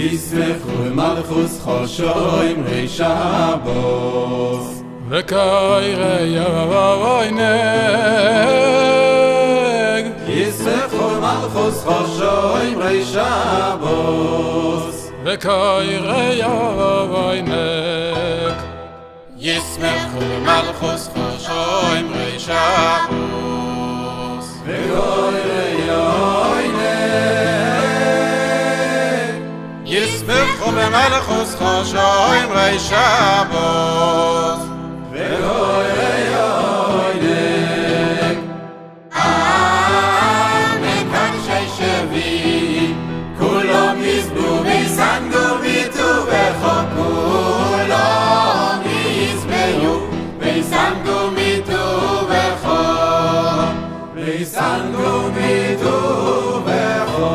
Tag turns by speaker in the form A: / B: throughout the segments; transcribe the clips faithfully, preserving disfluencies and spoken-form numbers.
A: ישמחו במלכוס חושעים רי שבוס
B: וקיירי יבוינג
A: ישמחו במלכוס חושעים רי שבוס
B: וקיירי יבוינג
C: ישמחו במלכוס חושעים רי שבוס
A: וקיירי יבוינג
C: ישמחו במלכוס חושעים רי שבוס
A: וקיירי יבוינג
C: אמן קדשי שבי כולם יזבו ויסנגו ויטובחו כולם יזבו ויסנגו ויטובחו
A: ויסנגו ויטובחו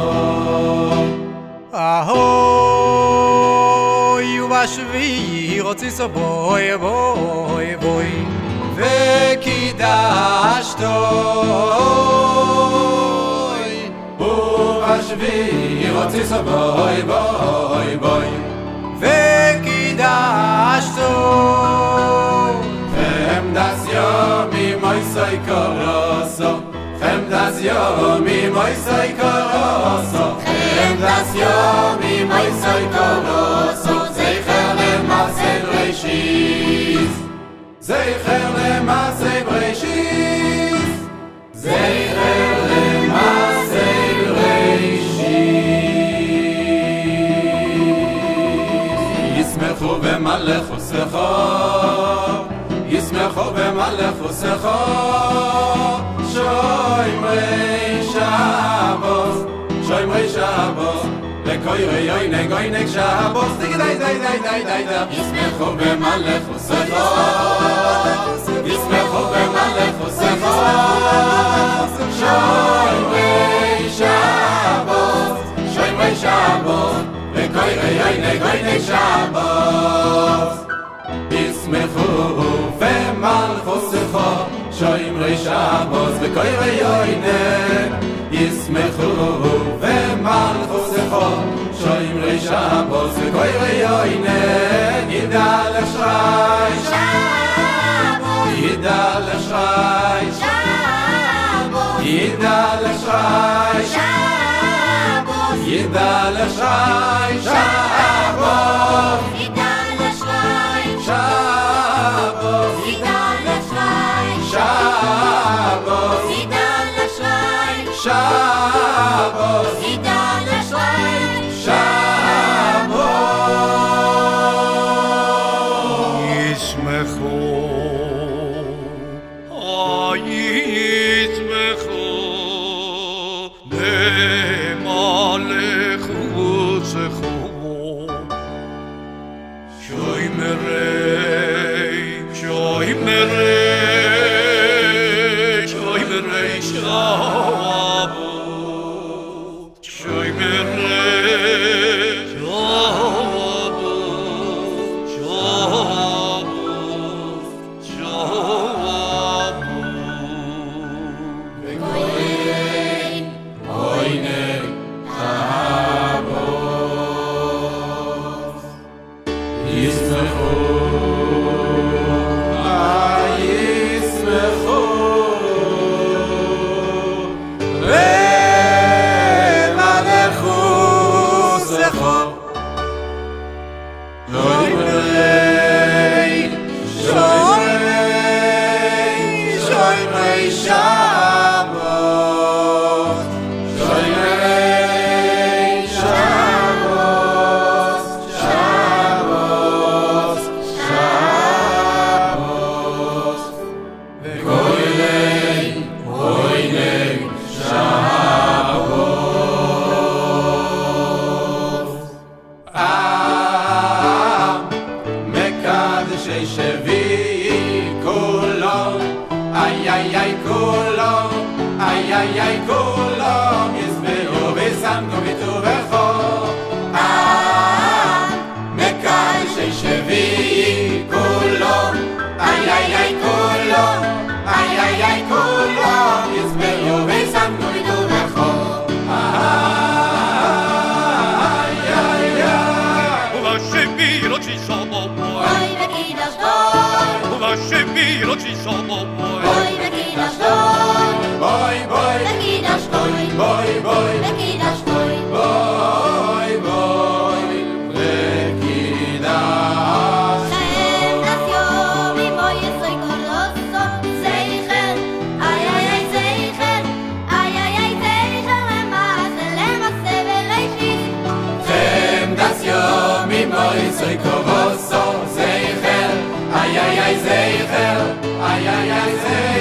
D: Ahoy, ובשביעי רוציס בוי בוי בוי וקידשתוי
A: ובשביעי רוציס בוי בוי בוי
D: וקידשתוי
A: חמדס יומי מויסוי קורוסו חמדס יומי מויסוי קורוסו חמדס יומי מויסוי קורוסו זכר למעשה בראשית זכר למעשה בראשית זכר למעשה בראשית ישמחו במלכותך ישמחו במלכותך שומרי שבוס שומרי שבוס וקוירי יוינג יוינג שבוס די די די די די די די ישמחו במלכותך ישמחו במלכותך שומרי שבוס שומרי שבוס וקוירי יוינג יוינג שבוס ישמחו במלכותך שומרי שבוס וקוירי יוינג ישמחו במלכותך שומרי שבוס וקוירי יוינג ידע לשרי
C: שבוס
A: ידע לשרי
C: שבוס
A: ידע לשרי
C: שבוס
A: ידע לשרי שבוס
C: ידע לשרי
A: שבוס
C: ידע לשרי
A: שבוס
C: ידע לשרי
A: שבוס
C: ידע לשרי
A: שבוס
D: ישמחו ישמחו במלכותך שומרי שומרי שומרי שבוס שומרי שבוס שבוס שבוס
A: וקוירי יוינג שבוס ישמחו ישמחו במלכותך שומרי שומרי שומרי שבוס שומרי שבוס שבוס שבוס וקוירי יוינג שבוס עם מקדשי שביעי כולם איי איי איי כולם איי איי איי כולם ישמחו וישמחו בטובחו עם מקדשי שביעי כולם איי איי איי כולם איי איי איי כולם ישמחו וישמחו בטובחו איי איי איי
D: shemiro chi somo boy
C: Boy, bekida shtoy.
A: Boy, boy,
C: Bekida shtoy.
A: boy, boy,
C: Bekida shtoy.
A: boy, boy, lekida
C: Shem das yom im boy soy koroso. Zeichen. Ay, ay, ay, zeichen. Ay, ay, ay, zeichen. Lemas, lemas, seveleichis.
A: Chem das yom im boy soy koroso zeicher ay ay ay zeicher ay ay ay zeicher